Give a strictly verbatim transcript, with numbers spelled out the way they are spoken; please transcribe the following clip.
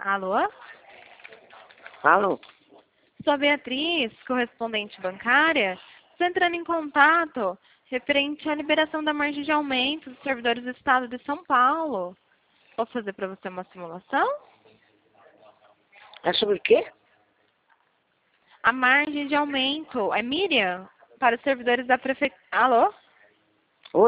Alô? Alô? Sou a Beatriz, correspondente bancária. Estou entrando em contato referente à liberação da margem de aumento dos servidores do Estado de São Paulo. Posso fazer para você uma simulação? É sobre o quê? A margem de aumento. É Miriam? Para os servidores da prefeitura. Alô?